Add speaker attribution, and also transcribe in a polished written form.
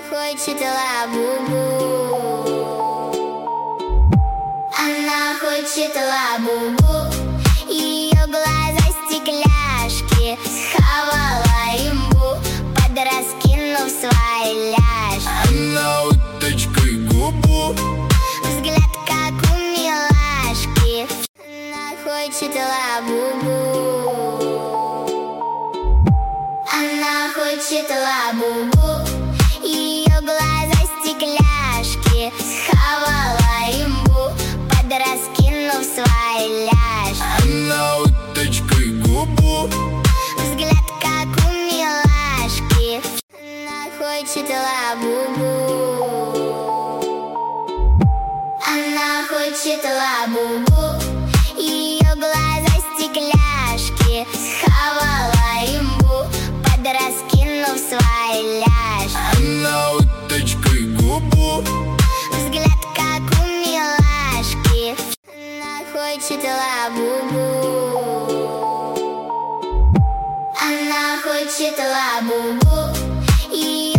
Speaker 1: хочет лабубу. Она хочет лабубу. Ее глаза стекляшки. Схавала имбу, подраскинув свои ляжки.
Speaker 2: Она уточкой губу.
Speaker 1: Взгляд как у милашки. Она хочет лабубу. Она хочет лабубу. Ее глаза стекляшки. Схавала имбу, подраскинув свои ляжки.
Speaker 2: Она уточкой губу.
Speaker 1: Взгляд как у милашки. Она хочет лабубу. Она хочет лабубу. Ее глаза стекляшки. Схавала имбу, подраскинув свои ляжки.
Speaker 2: Она уточкой губу.
Speaker 1: Взгляд как у милашки. Она хочет лабубу. Она хочет лабубу. Ее